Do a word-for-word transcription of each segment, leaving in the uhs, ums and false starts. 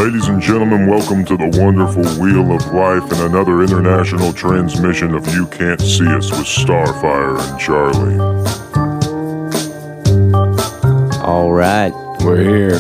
Ladies and gentlemen, welcome to the wonderful Wheel of Life and another international transmission of You Can't See Us with Starfire and Charlie. All right, We're here.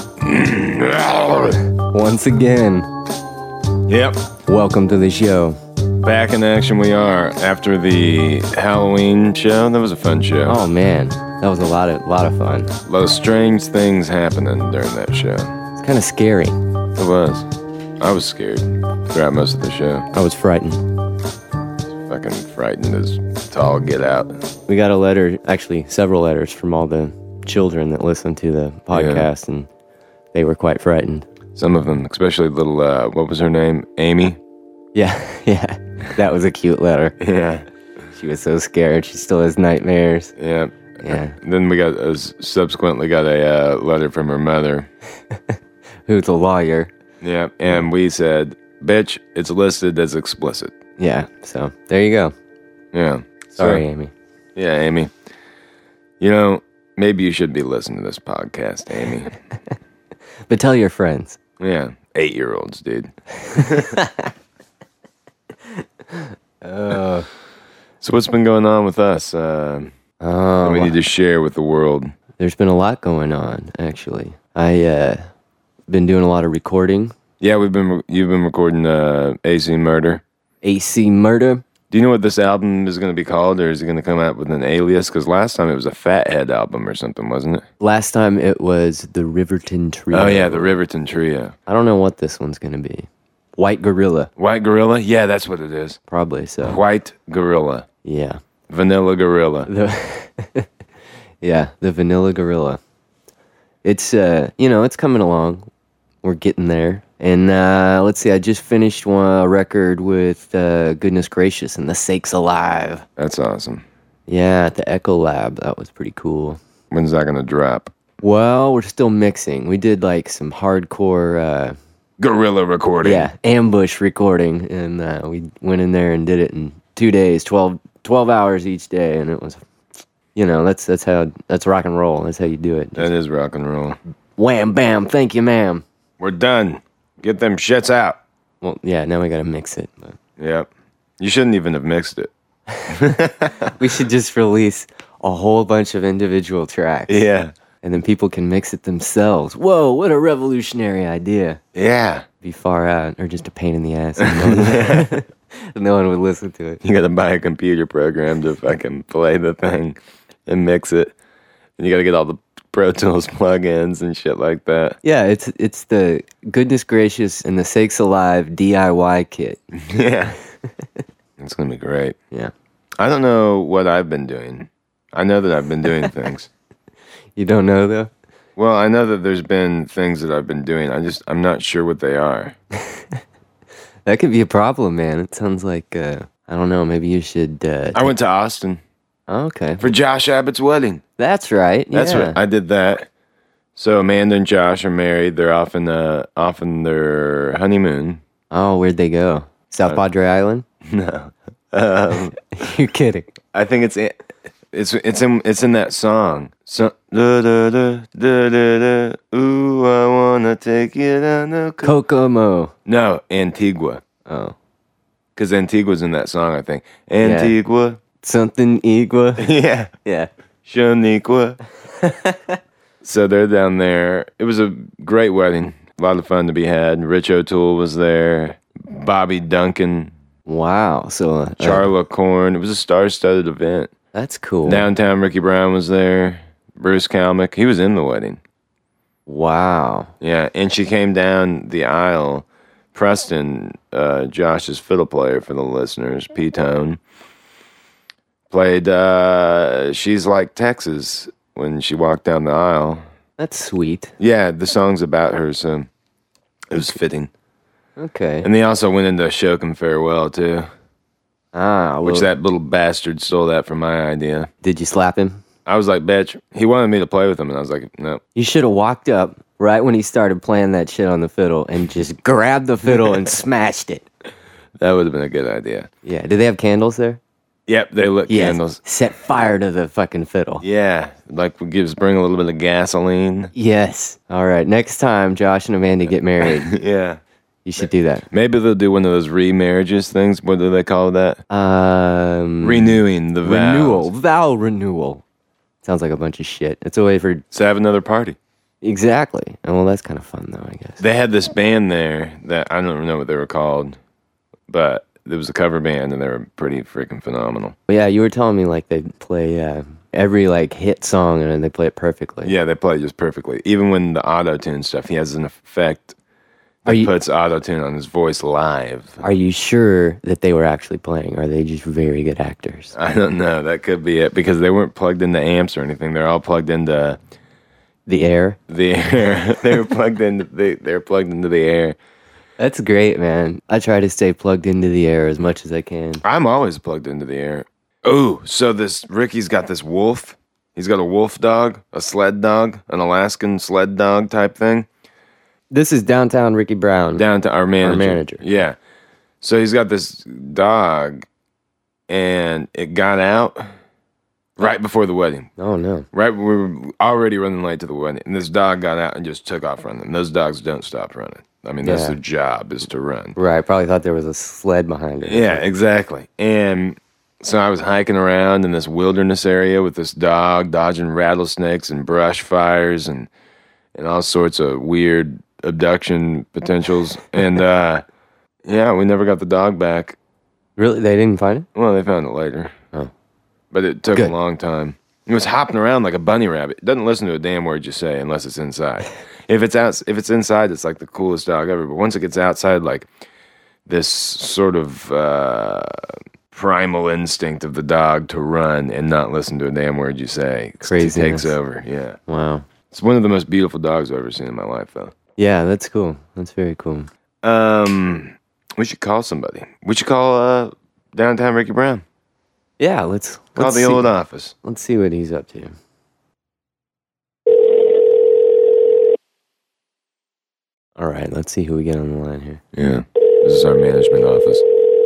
once again, Yep. welcome to the show. Back in action we are after the Halloween show. That was a fun show. Oh man, that was a lot of lot of fun. A lot of strange things happening during that show. It's kind of scary. It was. I was scared throughout most of the show. I was frightened. Fucking frightened as tall get out. We got a letter, actually several letters from all the children that listened to the podcast, and they were quite frightened. Some of them, especially little, uh, what was her name? Amy? Yeah, yeah, that was a cute letter. Yeah. She was so scared. She still has nightmares. Yeah. Yeah. Then we got, uh, subsequently got a uh, letter from her mother. Who's a lawyer. Yeah. And we said, bitch, it's listed as explicit. Yeah, so there you go. Yeah. Sorry, So- Amy. Yeah, Amy. You know, maybe you should be listening to this podcast, Amy. But tell your friends. Yeah, eight-year-olds, dude. Uh, So what's been going on with us? Uh, oh, we need to share with the world. there's been a lot going on, actually. I, uh, been doing a lot of recording. Yeah, we've been. Re- you've been recording uh, A C Murder. A C Murder. Do you know what this album is going to be called, or is it going to come out with an alias? Because last time it was a Fathead album or something, wasn't it? Last time it was the Riverton Trio. Oh yeah, the Riverton Trio. I don't know what this one's gonna be. White Gorilla, White Gorilla. Yeah, that's what it is. probably so. White Gorilla. Yeah. Vanilla Gorilla. The yeah, the Vanilla Gorilla. It's uh, you know, it's coming along. We're getting there. And uh, let's see, I just finished one a record with uh, Goodness Gracious and The Sakes Alive. That's awesome. Yeah, at the Echo Lab. That was pretty cool. When's that going to drop? Well, we're still mixing. We did like some hardcore, uh, Gorilla recording. yeah, ambush recording, and uh, we went in there and did it in two days, twelve, twelve hours each day, and it was, you know, that's that's how that's rock and roll. That's how you do it. That is rock and roll. Wham, bam, thank you, ma'am. We're done. Get them shits out. Well, yeah, now we gotta mix it. But Yep. You shouldn't even have mixed it. we should just release a whole bunch of individual tracks. Yeah. And then people can mix it themselves. Whoa, what a revolutionary idea. Yeah. Be far out, or just a pain in the ass. And no, one, no one would listen to it. You gotta buy a computer program to fucking play the thing and mix it. And you gotta get all the Pro Tools plugins and shit like that. Yeah, it's it's the Goodness Gracious and the Sakes Alive D I Y kit. Yeah. It's gonna be great. Yeah. I don't know what I've been doing. I know that I've been doing things. You don't know, though? Well, I know that there's been things that I've been doing. I just, I'm not sure what they are. That could be a problem, man. It sounds like, uh, I don't know, maybe you should... Uh, I went to Austin oh, okay. for Josh Abbott's wedding. That's right. That's yeah. right. I did that. So Amanda and Josh are married. They're off in uh, off in their honeymoon. Oh, where'd they go? South Padre Island? No, um, You're kidding. I think it's in, it's it's in it's in that song. So da da da da da da. Ooh, I wanna take you down the co- Kokomo. No, Antigua, Oh. because Antigua's in that song. I think Antigua. Something Igua. Yeah, Yeah. Shaniqua. So they're down there. It was a great wedding. A lot of fun to be had. Rich O'Toole was there. Bobby Duncan. Wow. So, uh, Charla Corn. It was a star-studded event. that's cool. Downtown Ricky Brown was there. Bruce Kalmick. He was in the wedding. Wow. Yeah, and she came down the aisle. Preston, uh, Josh's fiddle player for the listeners, P-Tone, played uh, She's Like Texas when she walked down the aisle. That's sweet. Yeah, the song's about her, so it was fitting. Okay. And they also went into Show 'Em Farewell, too, ah, well, which that little bastard stole that from my idea. did you slap him? I was like, bitch. He wanted me to play with him, and I was like, no. You should have walked up right when he started playing that shit on the fiddle and just grabbed the fiddle and smashed it. That would have been a good idea. Yeah. Do they have candles there? Yep, they lit Yes. candles. Set fire to the fucking fiddle. Yeah, like we gives bring a little bit of gasoline. Yes. All right. Next time Josh and Amanda get married, Yeah. you should do that. Maybe they'll do one of those remarriages things. What do they call that? Um, Renewing the vows. renewal. Vow renewal. Sounds like a bunch of shit. It's a way for So have another party. exactly. And well, that's kind of fun though, I guess. They had this band there that I don't know what they were called, but it was a cover band and they were pretty freaking phenomenal. But yeah, you were telling me like they play uh, every like hit song and then they play it perfectly. Yeah, they play it just perfectly. Even when the auto-tune stuff, he has an effect Are that you- puts auto-tune on his voice live. Are you sure that they were actually playing? Or are they just very good actors? I don't know. That could be it because they weren't plugged into amps or anything. They're all plugged into The air. the air. they were plugged into they they're plugged into the air. That's great, man. I try to stay plugged into the air as much as I can. I'm always plugged into the air. Oh, so this Ricky's got this wolf. He's got a wolf dog, a sled dog, an Alaskan sled dog type thing. This is downtown Ricky Brown. Down to our manager. manager. Yeah. So he's got this dog, and it got out right before the wedding. Oh no. Right, we were already running late to the wedding, and this dog got out and just took off running. Those dogs don't stop running. I mean, that's Yeah. their job is to run. Right. Probably thought there was a sled behind it. Yeah, exactly. And so I was hiking around in this wilderness area with this dog, dodging rattlesnakes and brush fires and and all sorts of weird abduction potentials. And uh, yeah, we never got the dog back. Really? They didn't find it? Well, they found it later. Oh. But it took Good. a long time. It was hopping around like a bunny rabbit. It doesn't listen to a damn word you say unless it's inside. If it's out, if it's inside, it's like the coolest dog ever. But once it gets outside, like this sort of uh, primal instinct of the dog to run and not listen to a damn word you say it Craziness. takes over. Yeah, Wow. it's one of the most beautiful dogs I've ever seen in my life, though. Yeah, that's cool. That's very cool. Um, we should call somebody. We should call uh, downtown Ricky Brown. Yeah, let's Call let's the see, old office. let's see what he's up to. All right, let's see who we get on the line here. Yeah, this is our management office.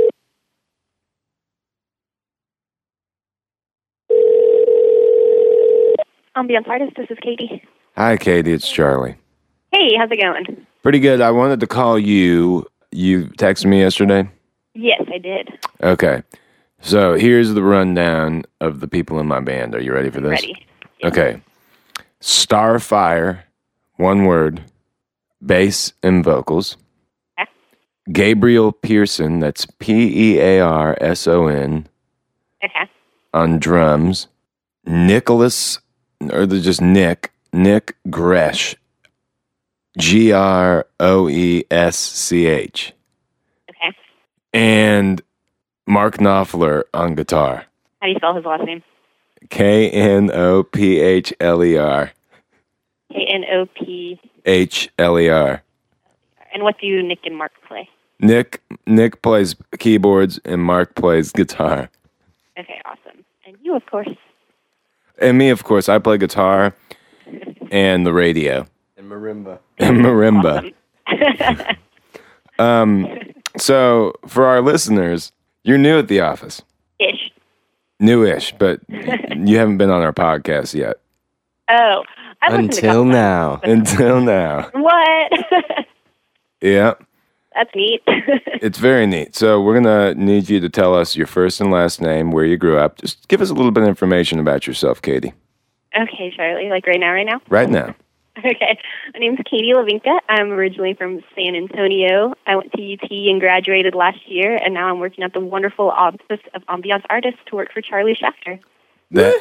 Ambiance artist, this is Katie. Hi, Katie. It's Charlie. Hey, how's it going? Pretty good. I wanted to call you. You texted me yesterday? Yes, I did. Okay. So here's the rundown of the people in my band. Are you ready for this? Ready. Okay. Starfire, one word, bass and vocals. Okay. Gabriel Pearson, that's P E A R S O N, Okay. on drums. Nicholas, or the- just Nick, Nick Gresh, G R O E S C H. Okay. And Mark Knopfler on guitar. How do you spell his last name? K N O P H L E R. K N O P. H L E R. And what do Nick and Mark play? Nick Nick plays keyboards and Mark plays guitar. Okay, awesome. And you, of course. And me, of course, I play guitar and the radio. And marimba. And marimba. Awesome. Um, so, for our listeners, you're new at the office. Ish. Newish, but you haven't been on our podcast yet. Oh, I listened to a Until couple now. Until now. times. What? Yeah, That's neat. it's very neat. So, we're going to need you to tell us your first and last name, where you grew up. Just give us a little bit of information about yourself, Katie. Okay, Charlie. Like right now, right now? Right now. Okay. My name's Katie Lavinka. I'm originally from San Antonio. I went to U T and graduated last year, and now I'm working at the wonderful office of Ambiance Artist to work for Charlie Schachter. That,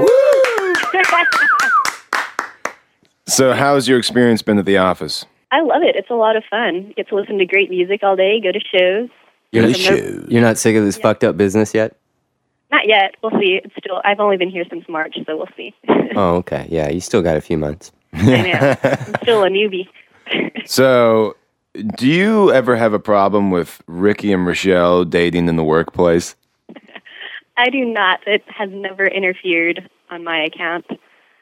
so, how's your experience been at the office? I love it. It's a lot of fun. Get to listen to great music all day, go to shows. You're, The not, show. you're not sick of this fucked up business yet? Not yet. We'll see. It's still. I've only been here since March, so we'll see. Oh, okay. Yeah, you still got a few months. I know. I'm still a newbie. So, do you ever have a problem with Ricky and Rochelle dating in the workplace? I do not. It has never interfered on my account.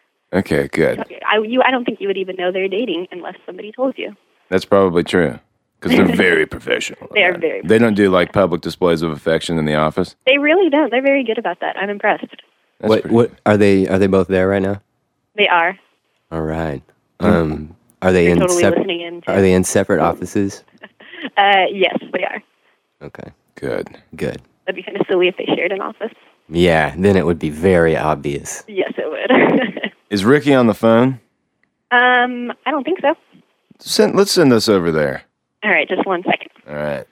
Okay, good. I, you, I don't think you would even know they're dating unless somebody told you. That's probably true. Because they're very professional. They are very They don't do like public displays of affection in the office. They really don't. They're very good about that. I'm impressed. That's What pretty what are they are they both there right now? They are. All right. Um are they They're in totally separate listening in. Too. are they in separate offices? Uh, yes, they are. Okay. good. Good. That'd be kind of silly if they shared an office. Yeah, then it would be very obvious. Yes, it would. Is Ricky on the phone? um, I don't think so. Send, let's send this over there. All right, just one second. All right.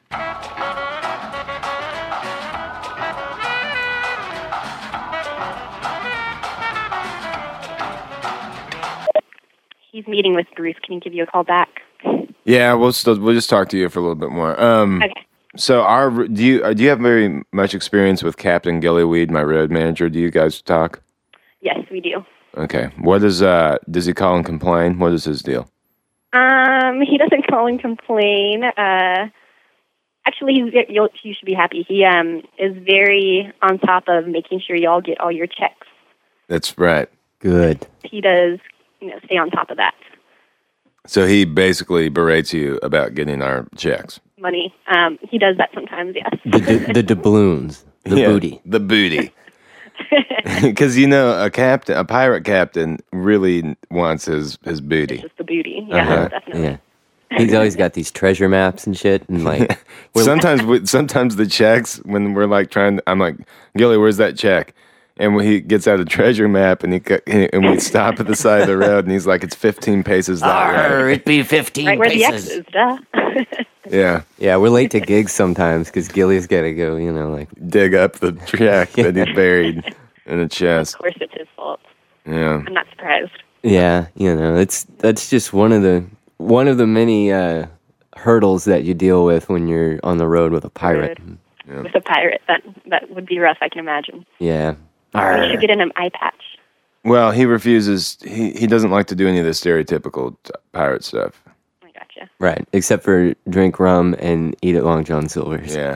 He's meeting with Bruce. Can he give you a call back? Yeah, we'll still we'll just talk to you for a little bit more. Um, Okay. So, our do you uh, do you have very much experience with Captain Gillyweed, my road manager? Do you guys talk? Yes, we do. Okay. What is uh? Does he call and complain? What is his deal? Um, he doesn't call and complain. Uh, actually, he's ve- you'll, you should be happy. He um is very on top of making sure y'all get all your checks. That's right. Good. He does, you know, stay on top of that So he basically berates you about getting our checks. money. Um, he does that sometimes. Yes. The d- the doubloons, the Yeah, booty. the booty. Because you know, a captain, a pirate captain, really wants his his booty. Just the booty. Yeah, Uh-huh. definitely. Yeah. He's always got these treasure maps and shit and like we're- sometimes, we, sometimes the checks when we're like trying, to, I'm like, Gilly, where's that check? And when he gets out a treasure map and he co- and we stop at the side of the road and he's like, it's fifteen paces that Arr, way. it'd be fifteen Right where the X paces. is, duh. Yeah, Yeah, we're late to gigs sometimes because Gilly's got to go, you know, like dig up the check that he buried in the chest. Of course, it's his fault. Yeah, I'm not surprised. yeah, you know, it's that's just one of the one of the many uh, hurdles that you deal with when you're on the road with a pirate. With a pirate, that that would be rough. I can imagine. Yeah. We should get in an eye patch. well, he refuses. He he doesn't like to do any of the stereotypical t- pirate stuff. I gotcha. Right, except for drink rum and eat at Long John Silver's. Yeah,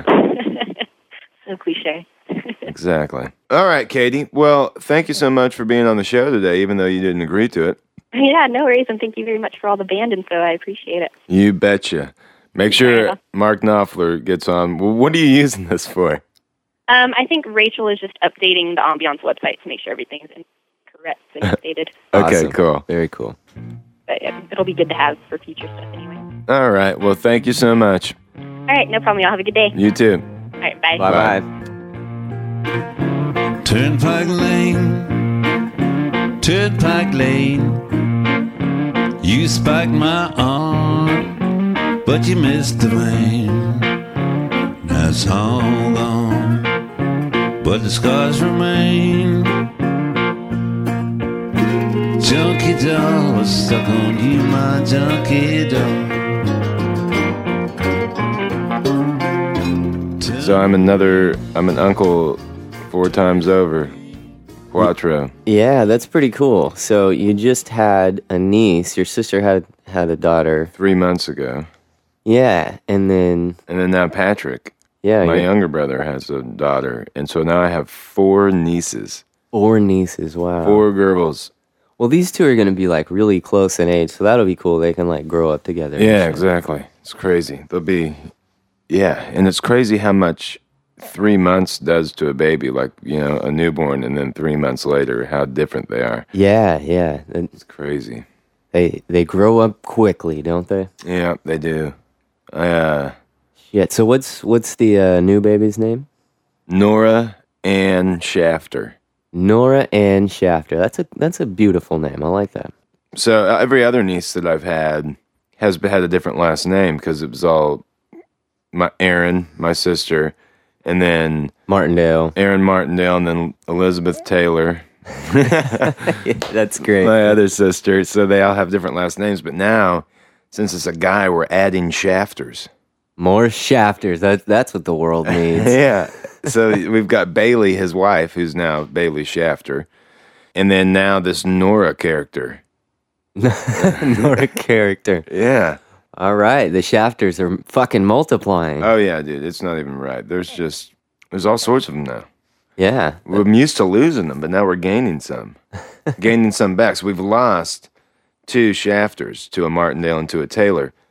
So cliche. exactly. All right, Katie. Well, thank you so much for being on the show today, even though you didn't agree to it. Yeah, no worries, and thank you very much for all the band info. I appreciate it. You betcha. Make sure Yeah. Mark Knopfler gets on. Well, what are you using this for? Um, I think Rachel is just updating the Ambiance website to make sure everything is in- correct and updated. Okay, Awesome. cool. Very cool. But yeah, it'll be good to have for future stuff anyway. All right. Well, thank you so much. All right, no problem. Y'all have a good day. You too. All right, bye. Bye bye. Turnpike Lane, Turnpike Lane. You spiked my arm, but you missed the vein. That's all gone, but the scars remain. Junkie doll was stuck on you, my junkie doll. So I'm another. I'm an uncle four times over. Quattro. Yeah, that's pretty cool. So you just had a niece. Your sister had had a daughter. Three months ago, Yeah, and then and then now Patrick, yeah, my your- younger brother, has a daughter, and so now I have four nieces, four nieces. Wow. four girls. Well, these two are going to be like really close in age, so that'll be cool. They can like grow up together. Yeah, exactly. It's crazy. They'll be, yeah, and it's crazy how much three months does to a baby, like, you know, a newborn, and then three months later, how different they are. Yeah, yeah. And It's crazy. They they grow up quickly, don't they? Yeah, they do. I, uh, Yeah. So what's what's the uh, new baby's name? Nora Ann Shafter. Nora Ann Shafter. That's a that's a beautiful name. I like that. So uh, every other niece that I've had has had a different last name because it was all my Aaron, my sister, and then Martindale. Aaron Martindale, and then Elizabeth Taylor, That's great. my other sister. So they all have different last names. But now, since it's a guy, we're adding Shafters. More Shafters. That that's what the world needs. Yeah. So we've got Bailey, his wife, who's now Bailey Shafter, and then now this Nora character. Nora character. Yeah. All right, the Shafters are fucking multiplying. Oh yeah, dude. It's not even right. There's just there's all sorts of them now. yeah. We're used to losing them, but now we're gaining some. gaining some back. So we've lost two Shafters, to a Martindale and to a Taylor.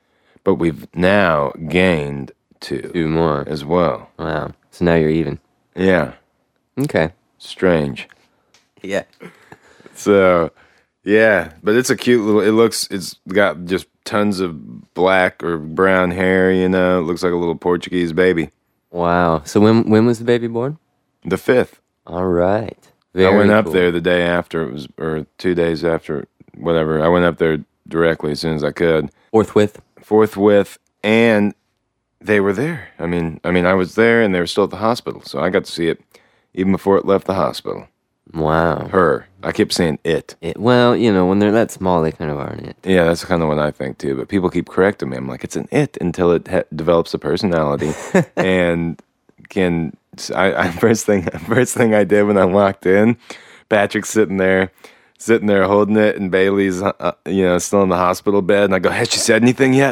but we've now gained two, Two more. as well. Wow. So now you're even. Yeah, Okay. strange. Yeah. So, yeah, but it's a cute little. It looks. It's got just tons of black or brown hair. You know, it looks like a little Portuguese baby. Wow. So when when was the baby born? The fifth. All right. I Very went up cool. there the day after it was, or two days after, whatever. I went up there directly as soon as I could, Forthwith. forthwith, and they were there. I mean, I mean, I was there, and they were still at the hospital, so I got to see it even before it left the hospital. Wow. Her. I kept saying it. It, well, you know, when they're that small, they kind of aren't it. Yeah, that's kind of what I think too. But people keep correcting me. I'm like, it's an it until it ha- develops a personality and can. I, I first thing first thing I did when I walked in, Patrick's sitting there, sitting there holding it, and Bailey's uh, you know still in the hospital bed. And I go, has she said anything yet?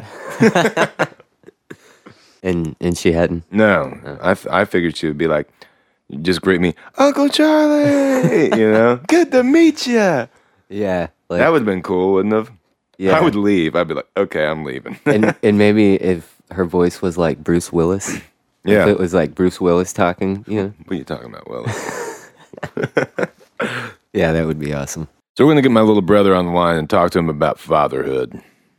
And and she hadn't. No, I, f- I figured she would be like, just greet me, Uncle Charlie. You know, good to meet you. Yeah. Like, That would have been cool, wouldn't have? yeah. I would leave. I'd be like, okay, I'm leaving. and and maybe if her voice was like Bruce Willis. Yeah. If it was like Bruce Willis talking, you know. What are you talking about, Will? Yeah, that would be awesome. So we're going to get my little brother on the line and talk to him about fatherhood.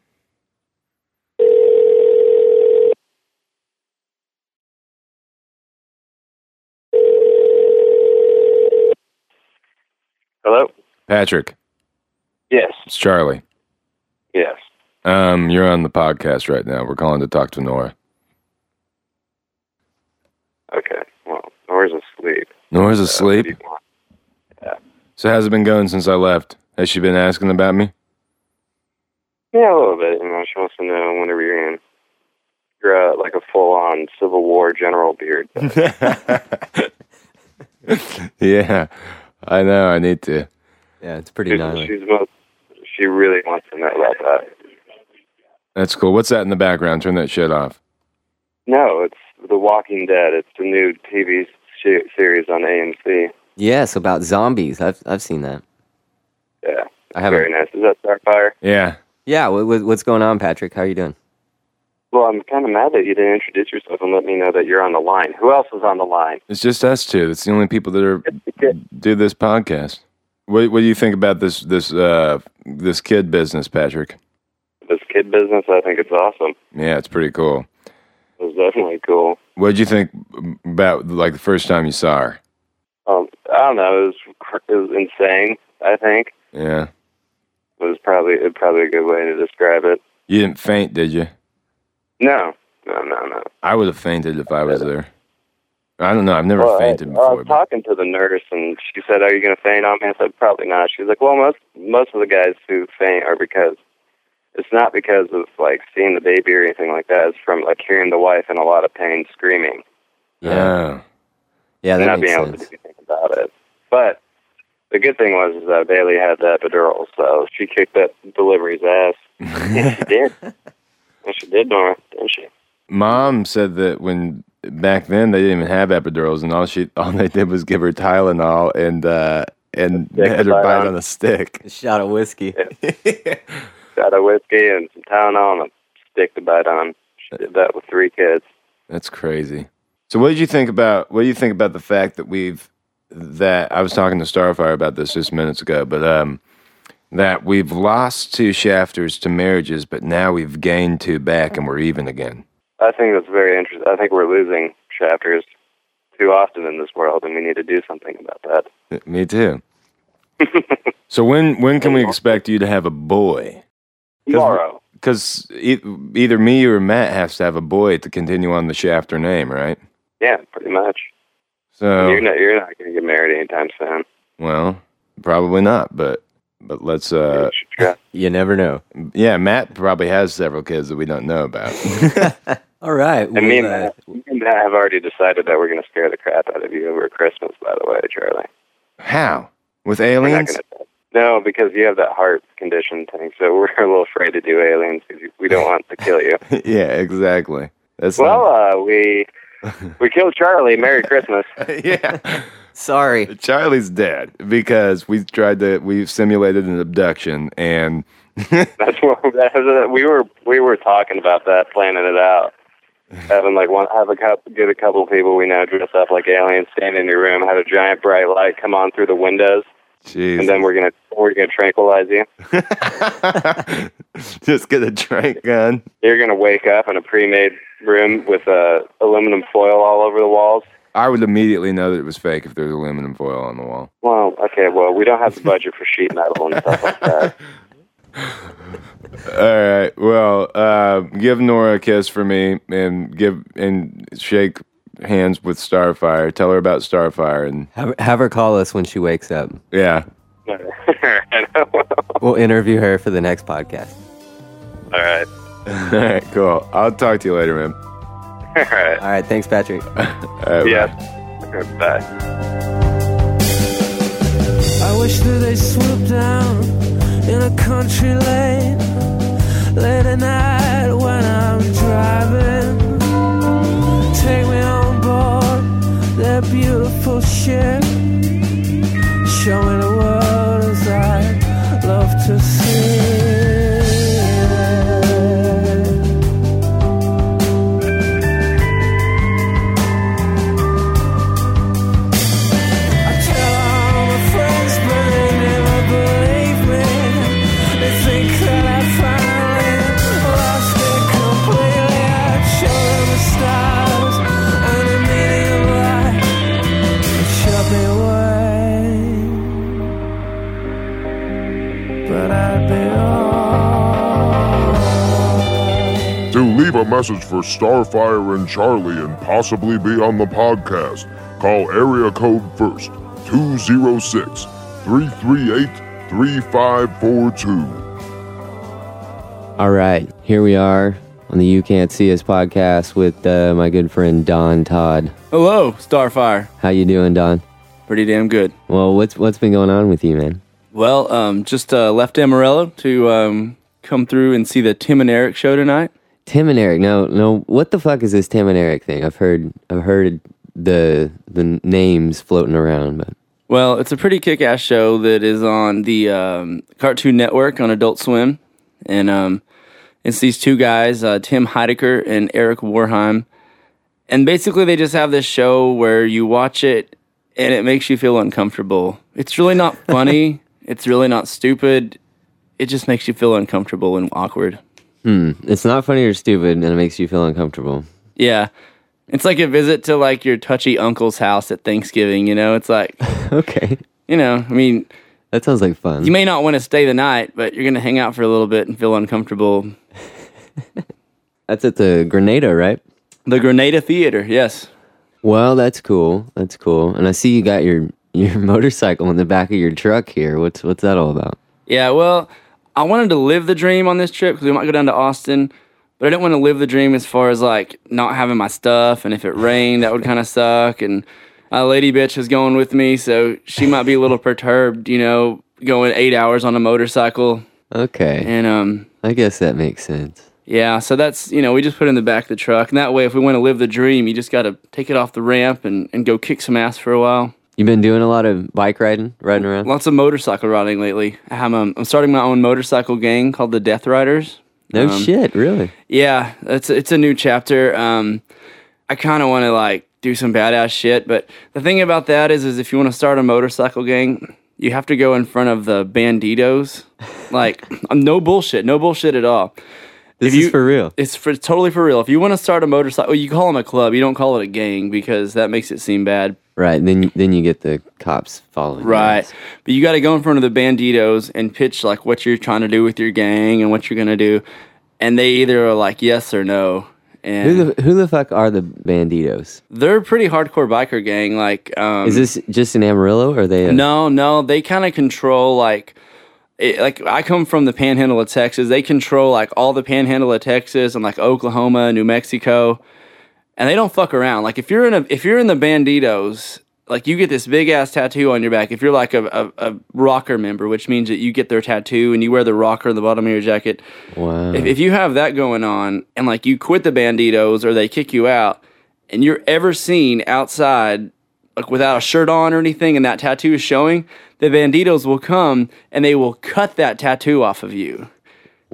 Hello? Patrick, Yes. it's Charlie. Yes. Um, you're on the podcast right now. We're calling to talk to Nora. Okay. Well, Nora's asleep. Nora's Uh, asleep? what do you want? So how's it been going since I left? Has she been asking about me? Yeah, a little bit. You know, she wants to know whenever you're in. You're uh, like a full-on Civil War general beard. Yeah, I know. I need to. Yeah, it's pretty she's, gnarly. she's most, she really wants to know about that. That's cool. What's that in the background? Turn that shit off. No, it's The Walking Dead. It's the new T V sh- series on A M C. Yes, about zombies. I've I've seen that. Yeah. I haven't. Very nice. Is that Starfire? Yeah. Yeah, what, what- what's going on, Patrick? How are you doing? Well, I'm kind of mad that you didn't introduce yourself and let me know that you're on the line. Who else is on the line? It's just us two. It's the only people that are do this podcast. What What do you think about this this uh this kid business, Patrick? This kid business, I think it's awesome. Yeah, it's pretty cool. It's definitely cool. What did you think about like the first time you saw her? Um, I don't know. It was cr- it was insane. I think Yeah. it was probably it probably a good way to describe it. You didn't faint, did you? No, no, no, no. I would have fainted if I was there. I don't know. I've never Well, I, fainted I before. was but- talking to the nurse, and she said, "Are you going to faint on me?" I said, "Probably not." She's like, "Well, most most of the guys who faint are because it's not because of like seeing the baby or anything like that. It's from like hearing the wife in a lot of pain screaming, Yeah, Oh. yeah, and that not makes being able to sense. do anything about it." But the good thing was is that Bailey had the epidural, so she kicked that delivery's ass. Yeah, she did. Well, she did, Nora, didn't she? Mom said that when back then they didn't even have epidurals, and all she all they did was give her Tylenol and uh, and Stick had the her bite bite on. on a stick. A shot of whiskey. Got a whiskey and some Tylenol and a stick to bite on. She did that with three kids. That's crazy. So what did you think about what do you think about the fact that we've that I was talking to Starfire about this just minutes ago, but um that we've lost two shafters to marriages, but now we've gained two back and we're even again. I think that's very interesting. I think we're losing shafters too often in this world, and we need to do something about that. Me too. So when when can we expect you to have a boy? Tomorrow. Because e- either me or Matt has to have a boy to continue on the Shafter name, right? Yeah, pretty much. So, You're not you're not going to get married anytime soon. well, probably not, but but let's. Uh, You should try. You never know. yeah, Matt probably has several kids that we don't know about. All right. And me and well, uh, Matt, me and Matt have already decided that we're going to scare the crap out of you over Christmas. By the way, Charlie. How? With We're not aliens? going to. No, because you have that heart condition thing, so we're a little afraid to do aliens because we don't want to kill you. Yeah, exactly. That's Well, uh, we we killed Charlie. Merry Christmas. yeah. sorry. Charlie's dead because we tried to we simulated an abduction and That's what that, we were. We were talking about that, planning it out. Having like one, have a couple, get a couple of people we know dress up like aliens, stand in your room, have a giant bright light come on through the windows, Jeez. and then we're gonna we're gonna tranquilize you. Just get a trank gun. You're gonna wake up in a pre-made room with uh, aluminum foil all over the walls. I would immediately know that it was fake if there's aluminum foil on the wall. Well, okay, well we don't have the budget for sheet metal and stuff like that. All right. Well, uh, give Nora a kiss for me, and give and shake hands with Starfire. Tell her about Starfire, and Have, have her call us when she wakes up. yeah. We'll interview her for the next podcast. All right. All right. Cool. I'll talk to you later, man. All right. All right, thanks, Patrick. All right, Yeah. bye. Okay, bye. I wish that they swooped down in a country lane late at night when I'm driving. Take me on board their beautiful ship. Show me the world as I love to see it. I tell all my friends, but they never believe me. They think that I finally lost it completely. I show them the stars and the meaning of life. It shut me away, but I'd be alright. To leave a message for Starfire and Charlie and possibly be on the podcast, call area code first two oh six, three three eight, three five four two. All right, here we are on the You Can't See Us podcast with uh, my good friend Don Todd. Hello, Starfire. How you doing, Don? Pretty damn good. Well, what's what's been going on with you, man? Well, um, just uh, left Amarillo to um, come through and see the Tim and Eric show tonight. Tim and Eric. No, no. What the fuck is this Tim and Eric thing? I've heard, I've heard the the names floating around, but Well, it's a pretty kick-ass show that is on the um, Cartoon Network on Adult Swim, and um, it's these two guys, uh, Tim Heidecker and Eric Warheim, and basically they just have this show where you watch it and it makes you feel uncomfortable. It's really not funny. It's really not stupid. It just makes you feel uncomfortable and awkward. hmm, it's not funny or stupid, and it makes you feel uncomfortable. Yeah. It's like a visit to like your touchy uncle's house at Thanksgiving, you know? It's like, Okay, you know, I mean, that sounds like fun. you may not want to stay the night, but you're going to hang out for a little bit and feel uncomfortable. That's at the Grenada, right? The Grenada Theater, yes. Well, that's cool. That's cool. And I see you got your your motorcycle in the back of your truck here. What's what's that all about? Yeah, well, I wanted to live the dream on this trip because we might go down to Austin, but I didn't want to live the dream as far as like not having my stuff, and if it rained, that would kind of suck. And a lady bitch is going with me, so she might be a little perturbed, you know, going eight hours on a motorcycle. Okay, And um, I guess that makes sense. yeah, so that's, you know, we just put it in the back of the truck, and that way, if we want to live the dream, you just got to take it off the ramp and, and go kick some ass for a while. You've been doing a lot of bike riding, riding around? Lots of motorcycle riding lately. I'm, um, I'm starting my own motorcycle gang called the Death Riders. No Um, shit, really? Yeah, it's it's a new chapter. Um, I kind of want to like do some badass shit, but the thing about that is, is if you want to start a motorcycle gang, you have to go in front of the banditos. Like, no bullshit, no bullshit at all. This If you- is for real. It's for totally for real. If you want to start a motorcycle, well, you call them a club. You don't call it a gang because that makes it seem bad. Right, then then you get the cops following you. Right. But you got to go in front of the banditos and pitch like what you're trying to do with your gang and what you're going to do. And they either are like yes or no. And Who the who the fuck are the Banditos? they're a pretty hardcore biker gang. Like, um, Is this just in Amarillo, or are they? A, no, no, they kind of control like, it, like I come from the Panhandle of Texas. They control like all the Panhandle of Texas and like Oklahoma, New Mexico, and they don't fuck around. Like if you're in a if you're in the Banditos, like you get this big ass tattoo on your back. If you're like a, a, a rocker member, which means that you get their tattoo and you wear the rocker on the bottom of your jacket. Wow. If, if you have that going on and like you quit the Banditos or they kick you out and you're ever seen outside like without a shirt on or anything and that tattoo is showing, the Banditos will come and they will cut that tattoo off of you.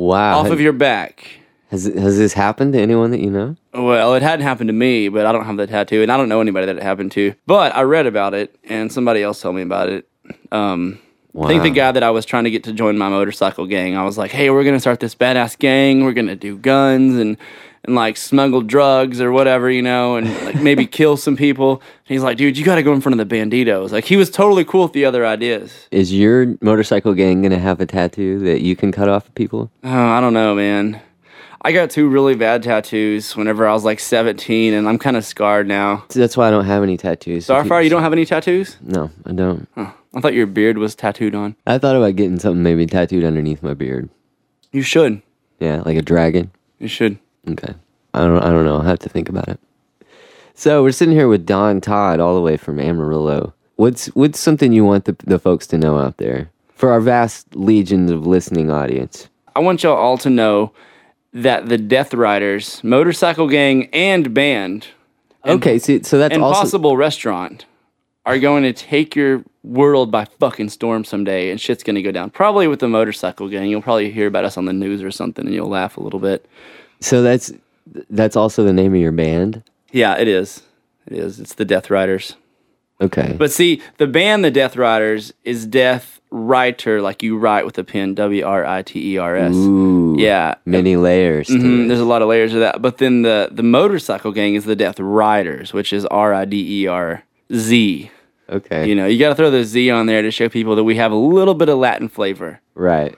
Wow. off Has, of your back. has has this happened to anyone that you know? Well, it hadn't happened to me, but I don't have the tattoo, and I don't know anybody that it happened to. But I read about it, and somebody else told me about it. Um, Wow. I think the guy that I was trying to get to join my motorcycle gang, I was like, hey, we're going to start this badass gang. We're going to do guns and, and like smuggle drugs or whatever, you know, and like maybe kill some people. And he's like, dude, you got to go in front of the Banditos. Like, he was totally cool with the other ideas. Is your motorcycle gang going to have a tattoo that you can cut off of people? Oh, I don't know, man. I got two really bad tattoos whenever I was like seventeen, and I'm kind of scarred now. That's why I don't have any tattoos. So Starfire, people- you don't have any tattoos? No, I don't. Huh. I thought your beard was tattooed on. I thought about getting something maybe tattooed underneath my beard. You should. Yeah, like a dragon. You should. Okay. I don't I don't know. I'll have to think about it. So we're sitting here with Don Todd all the way from Amarillo. What's what's something you want the, the folks to know out there for our vast legions of listening audience? I want y'all all to know that the Death Riders, motorcycle gang and band, and, Okay, so, so that's and also... possible restaurant are going to take your world by fucking storm someday, and shit's going to go down. Probably with the motorcycle gang. You'll probably hear about us on the news or something, and you'll laugh a little bit. So that's that's also the name of your band? Yeah, it is. It is. It's the Death Riders. Okay. But see, the band, the Death Riders, is Death Writer, like you write with a pen, W R I T E R S. Ooh, Yeah. many layers. to Mhm, it. there's a lot of layers of that. But then the, the motorcycle gang is the Death Riders, which is R I D E R Z. Okay. You know, you got to throw the Z on there to show people that we have a little bit of Latin flavor. Right.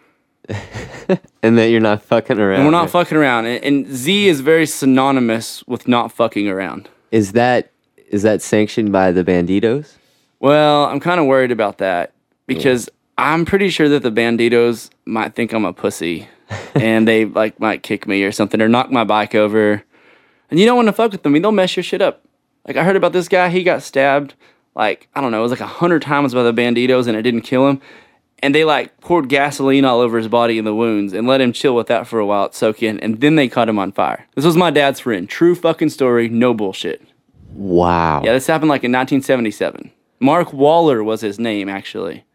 And that you're not fucking around. And we're not fucking around. And, and Z is very synonymous with not fucking around. Is that is that sanctioned by the Banditos? Well, I'm kind of worried about that because I'm pretty sure that the Banditos might think I'm a pussy and they like might kick me or something or knock my bike over. And you don't want to fuck with them. I mean, they'll mess your shit up. Like I heard about this guy, he got stabbed like, I don't know, it was like a hundred times by the Banditos and it didn't kill him. And they like poured gasoline all over his body in the wounds and let him chill with that for a while, soak in, and then they caught him on fire. This was my dad's friend. True fucking story, no bullshit. Wow. Yeah, this happened like in nineteen seventy-seven. Mark Waller was his name, actually.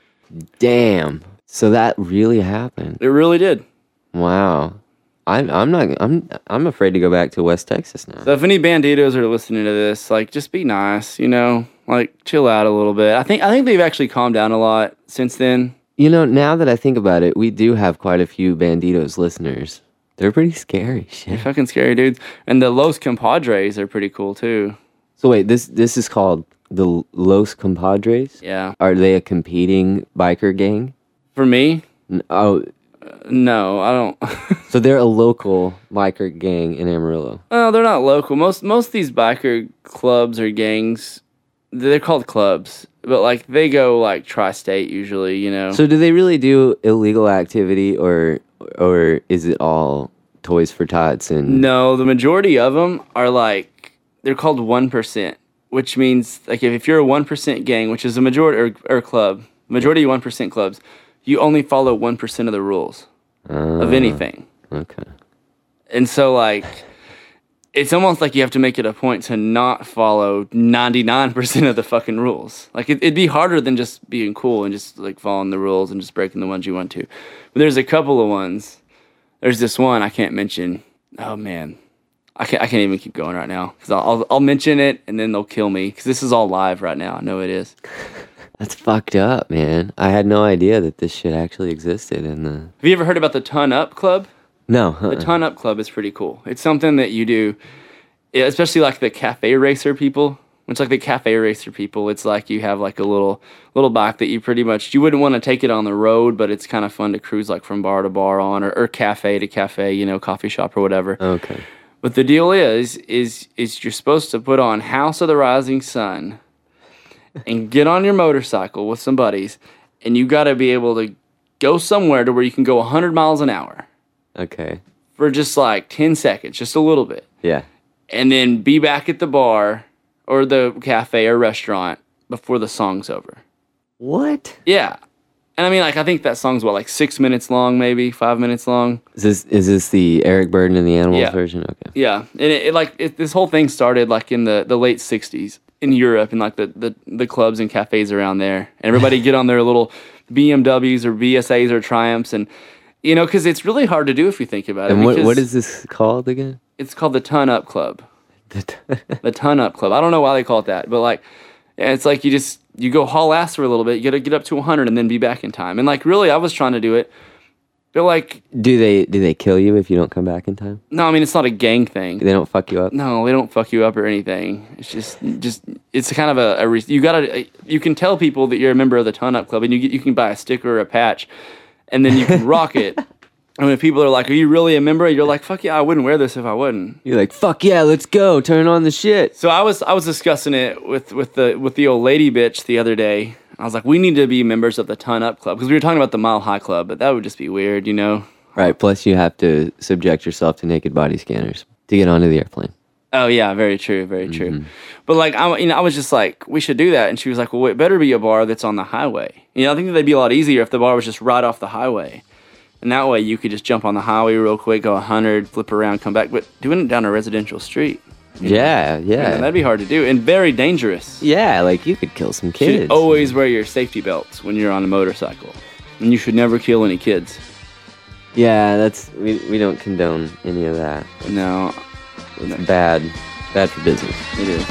Damn. So that really happened. It really did. Wow. I'm I'm not I'm I'm afraid to go back to West Texas now. So if any Banditos are listening to this, like, just be nice, you know? Like, chill out a little bit. I think I think they've actually calmed down a lot since then. You know, now that I think about it, we do have quite a few Banditos listeners. They're pretty scary. They're Shit. fucking scary dudes. And the Los Compadres are pretty cool, too. So wait, this this is called the Los Compadres? Yeah. Are they a competing biker gang? For me, N- Oh, no, I don't. so they're a local biker gang in Amarillo. Well, they're not local. Most most of these biker clubs or gangs, they're called clubs, but like they go like tri-state usually, you know. So do they really do illegal activity, or or is it all Toys for Tots and No, the majority of them are like they're called one percent, which means like if, if you're a one percent gang, which is a majority or, or club, majority one percent clubs, you only follow one percent of the rules of anything. Okay. And so, like, it's almost like you have to make it a point to not follow ninety-nine percent of the fucking rules. Like, it, it'd be harder than just being cool and just, like, following the rules and just breaking the ones you want to. But there's a couple of ones. There's this one I can't mention. Oh, man. I can't, I can't even keep going right now. Because I'll, I'll, I'll mention it, and then they'll kill me. Because this is all live right now. I know it is. That's fucked up, man. I had no idea that this shit actually existed in the... Have you ever heard about the Ton Up Club? No. The uh-uh. Ton Up Club is pretty cool. It's something that you do, yeah, especially like the cafe racer people. It's like the cafe racer people. It's like you have like a little little bike that you pretty much, you wouldn't want to take it on the road, but it's kind of fun to cruise like from bar to bar on, or, or cafe to cafe, you know, coffee shop or whatever. Okay. But the deal is, is, is you're supposed to put on House of the Rising Sun and get on your motorcycle with some buddies, and you got to be able to go somewhere to where you can go one hundred miles an hour Okay. for just like ten seconds, just a little bit, Yeah. and then be back at the bar or the cafe or restaurant before the song's over. What? Yeah. And I mean, like, I think that song's, what, like six minutes long, maybe five minutes long? Is this is this the Eric Burden and the Animals Yeah. version? Okay. Yeah. And it, it like, it, this whole thing started, like, in the, the late sixties in Europe, and, like, the, the, the clubs and cafes around there. And everybody get on their little B M Ws or V S As or Triumphs, and You know, because it's really hard to do if you think about it. And what because what is this called again? It's called the Ton Up Club. The t- The Ton Up Club. I don't know why they call it that, but like, it's like you just you go haul ass for a little bit. You got to get up to one hundred and then be back in time. And like, really, I was trying to do it. But like, do they do they kill you if you don't come back in time? no, I mean, it's not a gang thing. They don't fuck you up. No, they don't fuck you up or anything. It's just, just it's kind of a, a re- you gotta, you can tell people that you're a member of the Ton Up Club, and you get, you can buy a sticker or a patch, and then you can rock it. And when people are like, "Are you really a member?" You're like, "Fuck yeah, I wouldn't wear this if I wouldn't." You're like, fuck yeah, let's go, turn on the shit. So I was, I was discussing it with with the with the old lady bitch the other day. I was like, we need to be members of the Ton Up Club because we were talking about the Mile High Club, but that would just be weird, you know. Right, plus you have to subject yourself to naked body scanners to get onto the airplane. Oh yeah, very true, very true. Mm-hmm. But like, I, you know, I was just like, we should do that, and she was like, well, it better be a bar that's on the highway. You know, I think that'd be a lot easier if the bar was just right off the highway, and that way you could just jump on the highway real quick, go a hundred, flip around, come back. But doing it down a residential street, Yeah, yeah. yeah, that'd be hard to do and very dangerous. Yeah, like you could kill some You kids. should always wear your safety belts when you're on a motorcycle, and you should never kill any kids. Yeah, that's we we don't condone any of that. No, It's bad. Bad for business. it is.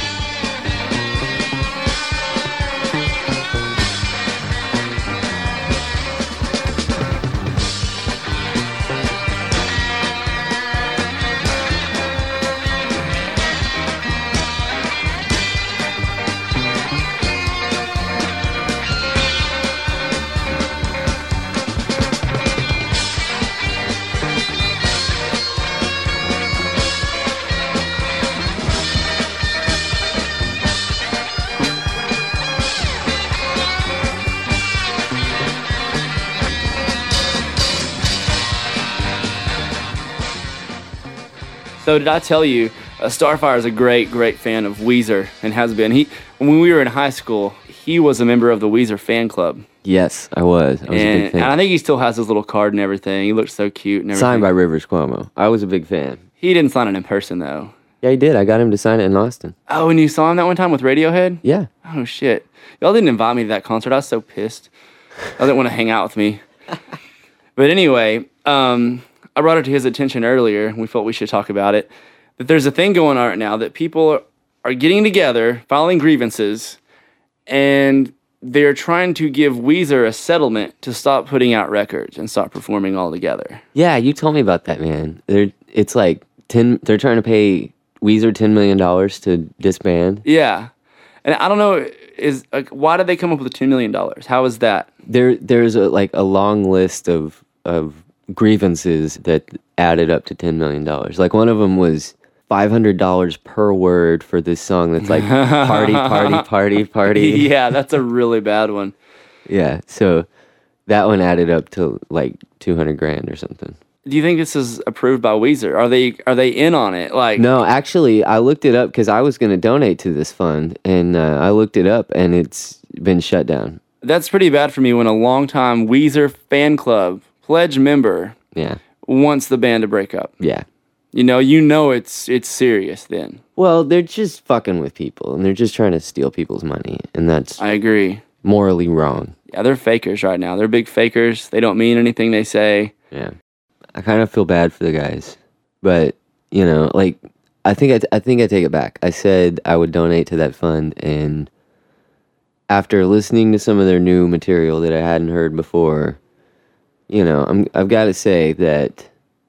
So did I tell you, uh, Starfire is a great, great fan of Weezer and has been. He, when we were in high school, he was a member of the Weezer fan club, Yes, I was. I was a and, big fan. and I think he still has his little card and everything. He looks so cute and everything. Signed by Rivers Cuomo. I was a big fan. He didn't sign it in person though. Yeah, he did. I got him to sign it in Austin. Oh, and you saw him that one time with Radiohead? Yeah. Oh shit! Y'all didn't invite me to that concert. I was so pissed. I didn't want to hang out with me. But anyway, um, I brought it to his attention earlier. And we felt we should talk about it. That there's a thing going on right now that people are, are getting together, filing grievances, and they're trying to give Weezer a settlement to stop putting out records and stop performing altogether. Yeah, you told me about that, man. They're it's like ten. They're trying to pay Weezer ten million dollars to disband. Yeah, and I don't know is like why did they come up with ten million dollars? How is that? There, there's a like a long list of of grievances that added up to ten million dollars. Like one of them was five hundred dollars per word for this song that's like party, party, party, party. Yeah, that's a really bad one. Yeah, so that one added up to like two hundred grand or something. Do you think this is approved by Weezer? Are they are they in on it? Like No, actually, I looked it up because I was going to donate to this fund, and uh, I looked it up, and it's been shut down. That's pretty bad for me when a longtime Weezer fan club pledge member Yeah, wants the band to break up. yeah. You know, you know it's it's serious then. Well, they're just fucking with people, and they're just trying to steal people's money, and that's I agree. morally wrong. Yeah, they're fakers right now. They're big fakers. They don't mean anything they say. Yeah, I kind of feel bad for the guys, but you know, like I think I, t- I think I take it back. I said I would donate to that fund, and after listening to some of their new material that I hadn't heard before, you know, I'm I've got to say that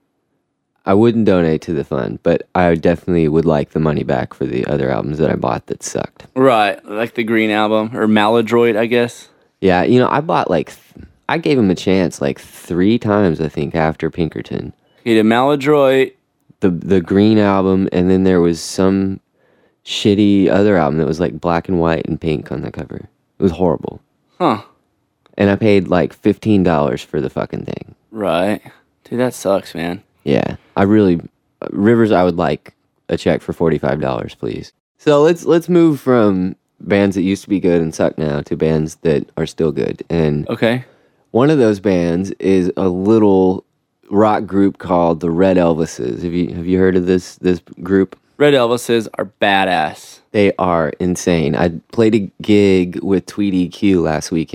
I wouldn't donate to the fund, but I definitely would like the money back for the other albums that I bought that sucked. Right, like the Green Album or Maladroit, I guess. Yeah, you know, I bought like th- I gave him a chance like three times, I think, after Pinkerton. He did Maladroit. The the Green Album, and then there was some shitty other album that was like black and white and pink on the cover. It was horrible. Huh. And I paid like fifteen dollars for the fucking thing. Right. Dude, that sucks, man. Yeah, I really Rivers. I would like a check for forty-five dollars, please. So let's let's move from bands that used to be good and suck now to bands that are still good. And Okay. one of those bands is a little rock group called the Red Elvises. Have you have you heard of this this group? Red Elvises are badass. They are insane. I played a gig with Tweety Q last weekend,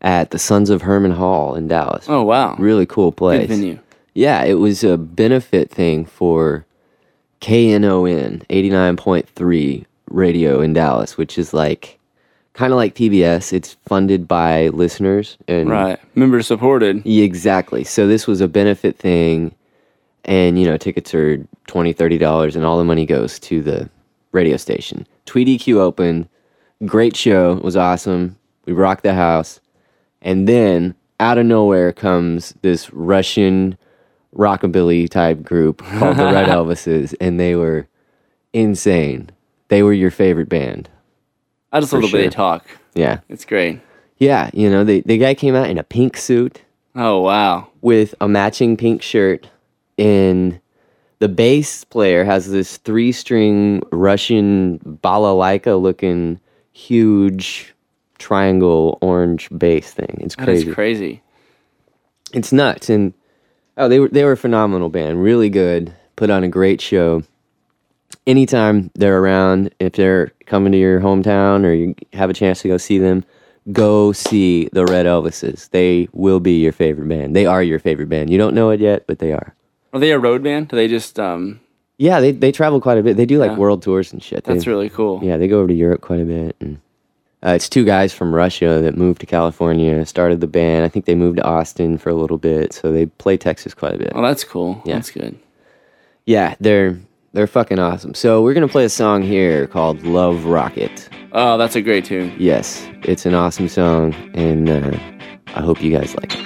at the Sons of Herman Hall in Dallas. Oh, wow. Really cool place. Good venue. Yeah, it was a benefit thing for K N O N eighty-nine point three radio in Dallas, which is like kind of like P B S. It's funded by listeners. And right. Member supported. Yeah, exactly. So this was a benefit thing, and, you know, tickets are twenty dollars, thirty dollars, and all the money goes to the radio station. Tweet E Q opened. Great show. It was awesome. We rocked the house. And then, out of nowhere comes this Russian rockabilly type group called the Red Elvises, and they were insane. They were your favorite band. I just love the way they talk. Yeah. It's great. Yeah, you know, the, the guy came out in a pink suit. Oh, wow. With a matching pink shirt. And the bass player has this three-string Russian balalaika-looking huge triangle orange bass thing. It's crazy. That's crazy. It's nuts. And oh, they were they were a phenomenal band. Really good. Put on a great show. Anytime they're around, if they're coming to your hometown or you have a chance to go see them, go see the Red Elvises. They will be your favorite band. They are your favorite band. You don't know it yet, but they are. Are they a road band? Do they just... um? Yeah, they they travel quite a bit. They do like yeah. world tours and shit. That's they, really cool. Yeah, they go over to Europe quite a bit. And uh, it's two guys from Russia that moved to California, started the band. I think they moved to Austin for a little bit, so they play Texas quite a bit. Oh, that's cool. Yeah. That's good. Yeah, they're they're fucking awesome. So we're gonna play a song here called "Love Rocket." Oh, that's a great tune. Yes, it's an awesome song, and uh, I hope you guys like it.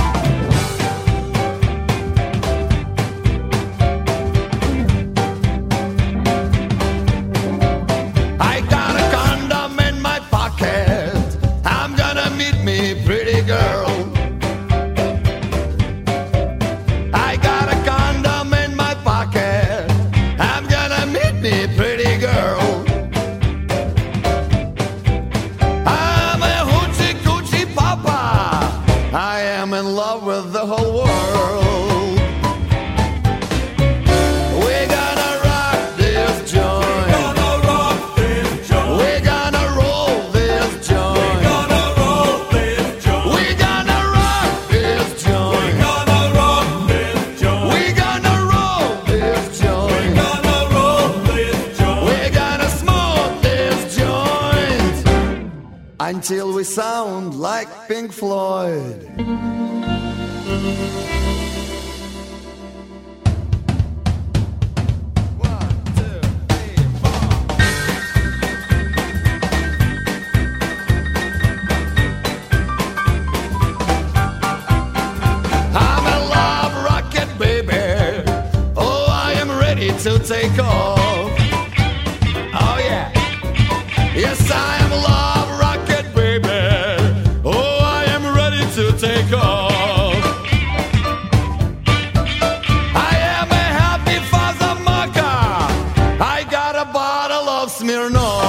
Until we sound like Pink Floyd. To take off. Oh yeah. Yes, I am a love rocket, baby. Oh, I am ready to take off. I am a happy Fazamaka. I got a bottle of Smirnoff.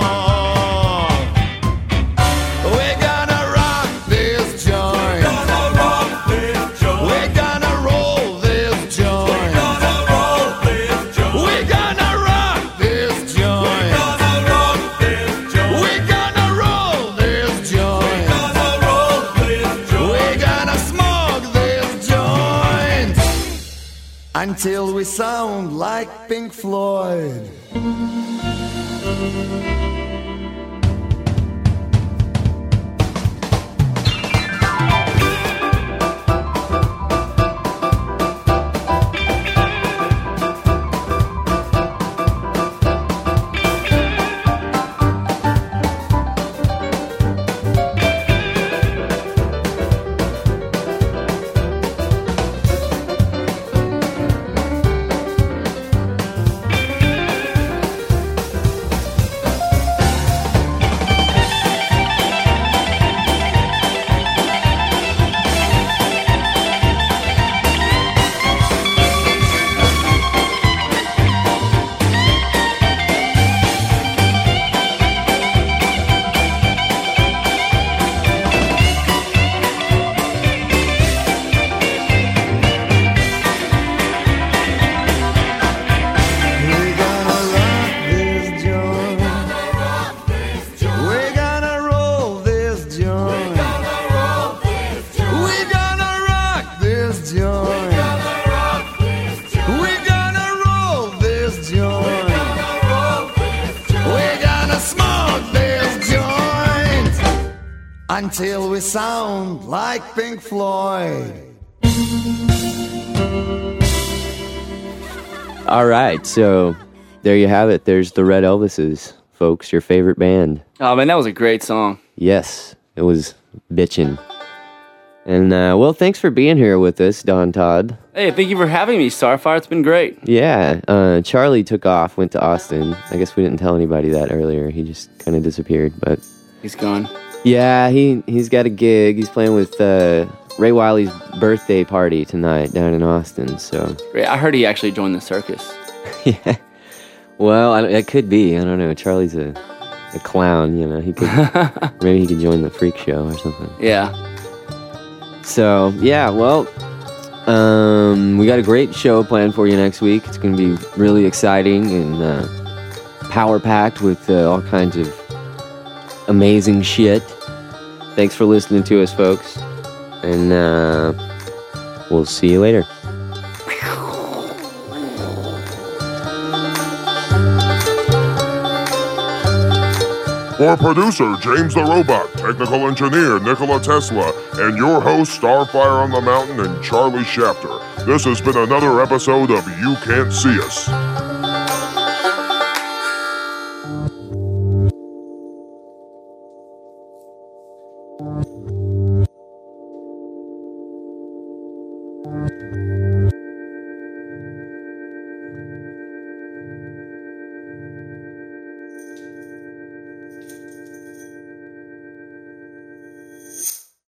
We're gonna rock this joint. We're gonna rock this joint. We're gonna roll this joint. Until we sound like Pink Floyd. until we sound like Pink Floyd. All right, so there you have it. There's the Red Elvises, folks, your favorite band. Oh, man, that was a great song. Yes, it was bitchin'. And, uh, well, thanks for being here with us, Don Todd. Hey, thank you for having me, Starfire. It's been great. Yeah, uh, Charlie took off, went to Austin. I guess we didn't tell anybody that earlier. He just kind of disappeared, but... He's gone. Yeah, he, he's got a gig. He's playing with uh, Ray Wiley's birthday party tonight down in Austin, so... Great. I heard he actually joined the circus. Yeah. Well, I, it could be. I don't know. Charlie's a, a clown, you know. He could maybe he could join the freak show or something. Yeah. So, yeah, well, um, we got a great show planned for you next week. It's going to be really exciting and uh, power-packed with uh, all kinds of amazing shit. Thanks for listening to us, folks. And uh, we'll see you later. For producer James the Robot, technical engineer Nikola Tesla, and your host Starfire on the Mountain and Charlie Shafter, this has been another episode of You Can't See Us.